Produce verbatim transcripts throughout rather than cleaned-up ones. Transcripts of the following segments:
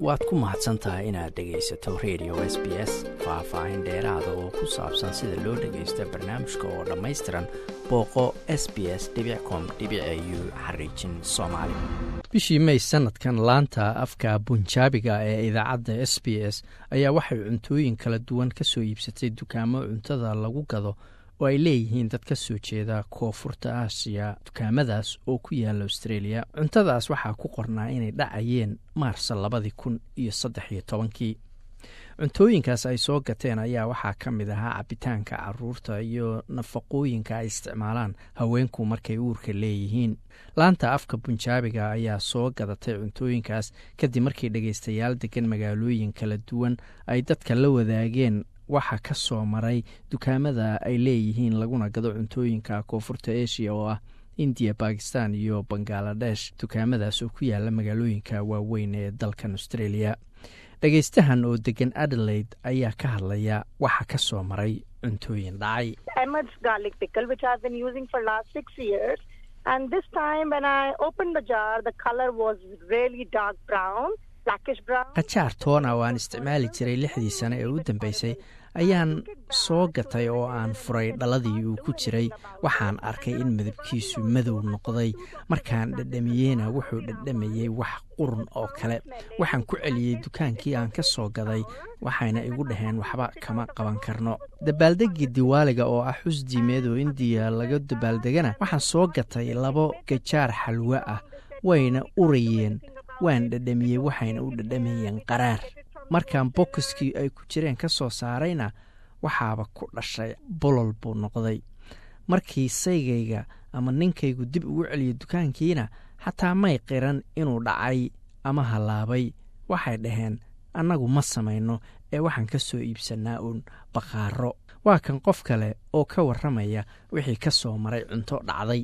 waad ku mahadsan tahay inaad dhegaysato radio S B S. Faahfaahin dheeraada oo ku saabsan sida loo dhagaysto barnaamijka oo dhammaystiran booqo s b s dot com dot a u xariijin soomaali. bishii May sanadkan laanta afka Punjabiga ee idaacadda S B S ayaa waxay cuntooyin kala duwan ka soo iibsatay dukaamo cuntada lagu gado oo ay leeyihiin dad ka soo jeeda koonfurta Aasiya. Dukaamadaas oo ku yaala Australia, cuntadaas waxaa ku qornaa inay dhacayeen Maarso labadi kun iyo saddex iyo tobankii. cuntooyinkaas ay soo gateen ayaa waxaa ka mid ahaa cabitaanka caruurta iyo nafaqooyinka ay isticmaalaan haweenku markay uurka leeyihiin. laanta afka Punjabiga ayaa soo gadatay cuntooyinkaas kadib markii dhagaystayaal degan magaalooyin kala duwan ay dadka la wadaageen waxa ka soo maray dukaamada ay leeyihiin laguna gado cuntooyinka koonfurta Asia oo ah India, Pakistan iyo Bangladesh. dukaamadaas oo ku yaala magaalooyinka waaweyn ee dalkan Australia. dhagaystahan oo degan Adelaide ayaa ka hadlaya waxa ka soo maray cuntooyin dhacay. Ahmed's garlic pickle, which I've been using for last six years, and this time when I opened the jar, the color was really dark brown, blackish brown. qajaar toona oo aan isticmaali jiray lixdii sano ee u dambeysay ayaan soo gatay oo aan furay dhaladii uu ku jiray. waxaan arkay in midabkiisu madow noqday. markaan dhadhamiyeyna wuxuu dhadhamayey wax qurun oo kale. waxaan ku celiyey dukaankii aan ka soo gaday, waxayna igu dhaheen waxba kama qaban karno. dabaaldegii Diwaaliga oo ah xus diimeed oo Indiya laga dabaaldegana waxaan soo gatay labo gajaar xalwo ah. wayna urayeen. waan dhadhamiyey, waxayna u dhadhamayeen qaraar. markaan bokiskii ay ku jireen ka soo saarayna waxaaba ku dhashay bolol buu noqday. markii saygayga ama ninkaygu dib ugu celiyey dukaankiina xataa may qiran inuu dhacay ama halaabay. waxay dhaheen annagu ma samayno ee waxaan ka soo iibsanaa uun bakhaaro. waa kan qof kale oo ka warramaya wixii ka soo maray cunto dhacday.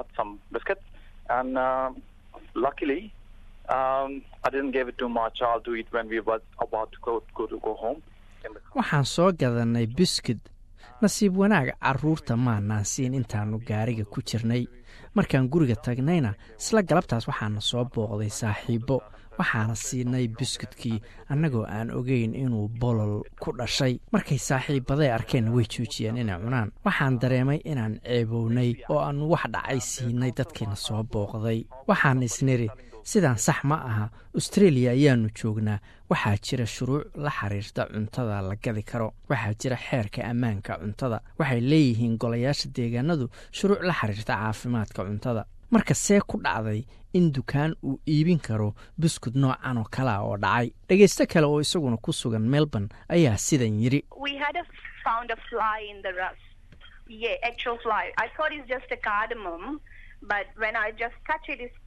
Um, I didn't give it to my child to eat when we were about to go, go to go home. waxaan soo gadanay biskid. nasiib wanaag carruurta maanaan siin intaannu gaariga ku jirnay. markaan guriga tagnayna isla galabtaas waxaana soo booqday saaxiibbo. waxaana siinay biskidkii annagoo aan ogeyn inuu bolol ku dhashay. markay saaxiibbaday arkeenna way joojiyeen inay cunaan. waxaan dareemay inaan ceebownay oo aan wax dhacay siinay dadkiina soo booqday. waxaan isniri sidaan sax ma aha. Australia ayaanu joognaa. waxaa jira shuruuc la xiriirta cuntada la gadi karo. waxaa jira xeerka ammaanka cuntada. waxay leeyihiin golayaasha deegaanadu shuruuc la xiriirta caafimaadka cuntada. marka see ku dhacday in dukaan uu iibin karo biskud noocan oo kale oo dhacay? dhagaysto kale oo isaguna ku sugan Melbourne ayaa sidan yiri. We had a found a fly in the rust. Yeah, actual fly. I thought it's just a cardamom, but when I just touch it, it's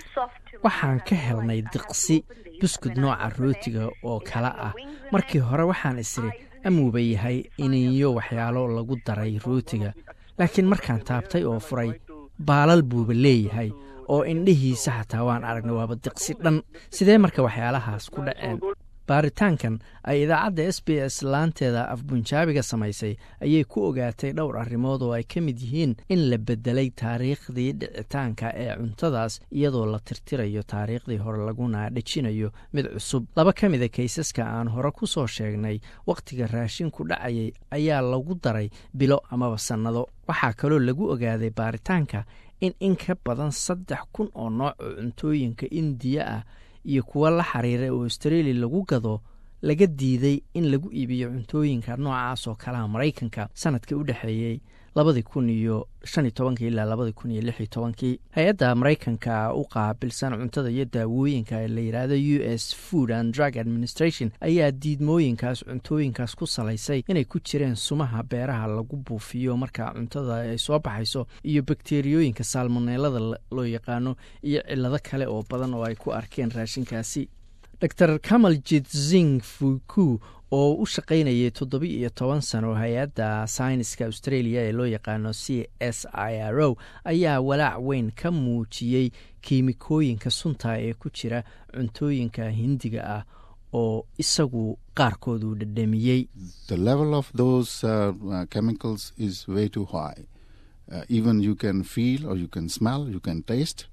waxaan ka helnay diqsi biskud nooca rootiga oo kale ah. markii hore waxaan isiri amuuba yahay iniyo waxyaalo lagu daray rootiga, laakiin markaan taabtay oo furay baalal buuba leeyahay oo indhihiisa xataa waan aragnay waaba diqsi dhan. sidee marka waxyaalahaas ku dhaceen? baaritaankan ay idaacadda S B S laanteeda af Punjabiga samaysay ayay ku ogaatay dhowr arrimood oo ay ka mid yihiin in la bedelay taariikhdii dhicitaanka ee cuntadaas iyadoo la tirtirayo taariikhdii hore laguna dhejinayo mid cusub. laba ka mid a kaysaska aan hore ku soo sheegnay wakhtiga raashinku dhacayay ayaa lagu daray bilo amaba sannado. waxaa kaloo lagu ogaaday baaritaanka in in ka badan saddex kun oo nooc oo cuntooyinka Indiya ah iyo kuwa la xiriira oo Australia lagu gado laga diiday in lagu iibiyo cuntooyinka noocaas oo kala Mareykanka sanadkii u dhaxeeyay labadi kun iyo shan iyo toban ilaa labadi kun iyo lix iyo toban. hay'adda Mareykanka u qaabilsan cuntada iyo daawooyinka ee la yiraahdo U S Food and Drug Administration ayaa diidmooyinkaas cuntooyinkaas ku salaysay inay ku jireen sumaha beeraha lagu buufiyo marka cuntada ay soo baxayso iyo bakteeriyooyinka salmonellada loo yaqaano iyo cillado kale oo badan oo ay ku arkeen raashinkaasi. Doctor Kamaljit Singh Fuku oo u shaqaynayay toddoba iyo toban sano hay-adda sayniska Australia ee loo yaqaano C S I R O ayaa walaac weyn ka muujiyey kiimikooyinka sunta ee ku jira cuntooyinka Hindiga ah oo isagu qaarkood uu dhadhamiyey. The level of those uh, uh, chemicals is way too high. Uh, even you can feel or you can smell, you can taste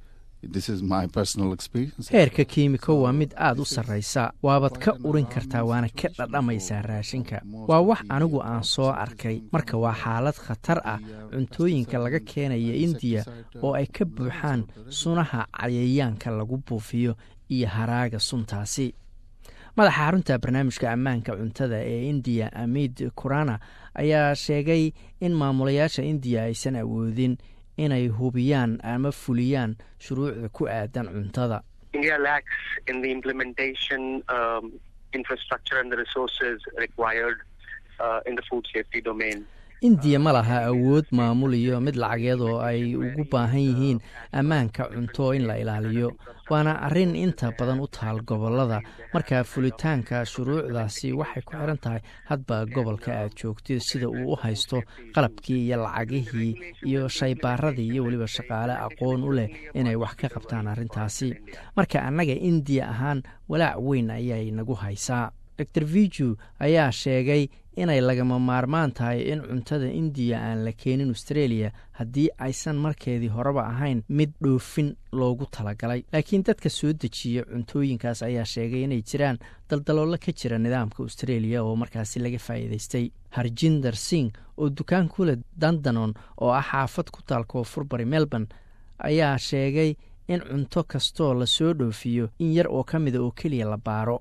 This is my personal experience. heerka kiimiko waa mid aad u sarraysa waabad ka urin kartaa waana ka dhadhamaysaa raashinka waa wax anigu aan soo arkay marka waa xaalad khatar ah cuntooyinka laga keenaya indiya oo ay ka buuxaan sunaha cayayaanka lagu buufiyo iyo haraaga suntaasi madaxa xarunta barnaamijka ammaanka cuntada ee indiya Amit Khurana ayaa sheegay in maamulayaasha indiya aysan awoodin inay hubiyaan ama fuliyaan shuruucda ku aadan cuntada. India lacks in the implementation um, infrastructure and the resources required uh, in the food safety domain. indiya ma laha awood maamul iyo mid lacageed oo ay ugu baahan yihiin ammaanka cunto in la ilaaliyo waana arrin inta badan u taal gobolada marka fulitaanka shuruucdaasi waxay ku xiran tahay hadba gobolka aad joogtid sida uu u haysto qalabkii iyo lacagihii iyo shaybaaradii iyo weliba shaqaale aqoon u leh inay wax ka qabtaan arrintaasi marka annaga indiya ahaan walaac weyn ayay nagu haysaa. doctor Viju ayaa sheegay inay lagama maarmaan tahay in cuntada indiya aan la keenin Australia haddii aysan markeedii horeba ahayn mid dhoofin loogu talagalay laakiin dadka soo dejiya cuntooyinkaas ayaa sheegay inay jiraan daldaloolo ka jira nidaamka Australia oo markaasi laga faa'iidaystay. Harjinder Singh oo dukaan ku leh Dandenong oo ah xaafad ku taal koonfur bari Melbourne ayaa sheegay in cunto kastoo la soo dhoofiyo in yar oo ka mida oo keliya la baaro.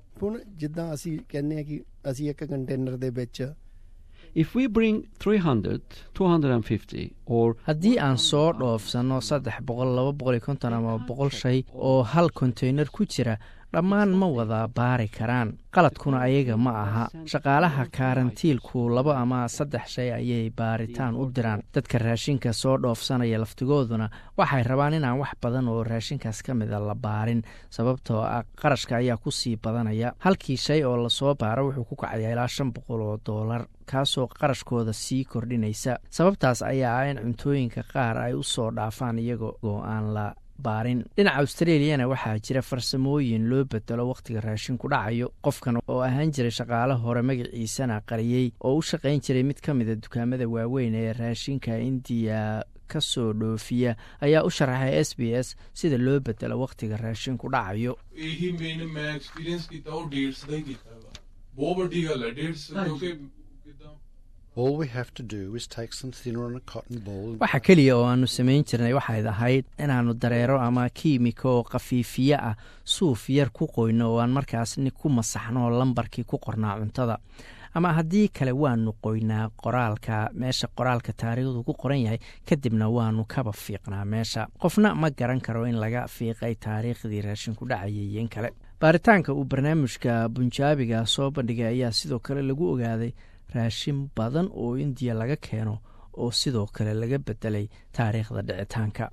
If we bring three hundred, two hundred fifty or haddii aan soo dhoofsano saddex boqol laba boqol iyo konton ama boqol shay oo hal konteynar ku jira dhammaan ma wada baari karaan qaladkuna ayaga ma aha shaqaalaha kaarantiilku laba ama saddex shay ayay baaritaan u diraan dadka raashinka soo dhoofsanaya laftigooduna waxay rabaan inaan wax badan oo raashinkaas ka mida la baarin sababtoo ah qarashka ayaa ku sii badanaya halkii shay oo lasoo baaro wuxuu ku kacayaa ilaa shan boqol oo doolar kaasoo qarashkooda sii kordhinaysa sababtaas ayaa ah in cuntooyinka qaar ay u soo dhaafaan iyaga oo aan la baarin. dhinaca Australiana waxaa jira farsamooyin loo bedelo waqtiga raashinku dhacayo qofkan oo ahaan jiray shaqaale hore magaciisana qariyey oo u shaqayn jiray mid ka mida dukaamada waaweyn ee raashinka indiya ka soo dhoofiya ayaa u sharaxay S B S sida loo bedelo waqtiga raashinku dhacayo. ਇਹੀ ਮੈਨੇ ਮੈਂ ਐਕਸਪੀਰੀਅੰਸ ਕੀਤਾ ਉਹ dates ਦਾ ਹੀ ਕੀਤਾ ਬਹੁਤ ਵੱਡੀ ਗੱਲ ਹੈ dates ਕਿਉਂਕਿ All we have to do is take some thinner on a cotton ball. waxa kaliya oo aanu samayn jirnay waxay ahayd inaanu dareero ama kiimiko khafiifiye ah suuf yar ku qoyno oo aan markaas ni ku masaxno lambarkii ku qornaa cuntada ama haddii kale waanu qoynaa qoraalka meesha qoraalka taariikhdu ku qoran yahay kadibna waanu kaba fiiqnaa meesha qofna ma garan karo in laga fiiqay taariikhdii raashinku dhacayay in kale. baaritaanka uu barnaamijka Punjabiga soo bandhigay ayaa sidoo kale lagu ogaaday raashin badan oo indiya laga keeno oo sidoo kale laga bedelay taariikhda dhicitaanka.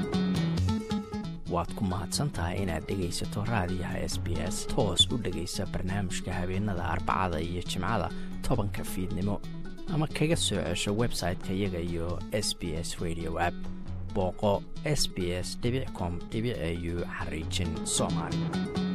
waad ku mahadsantahay inaad dhegaysato raadiyaha S B S toos u dhegaysa barnaamijka habeenada arbacada iyo jimcada tobanka fiidnimo ama kaga soo cesho website-ka iyaga iyo S B S Radio app booqo s b s dot com dot a u xariijin Soomaali.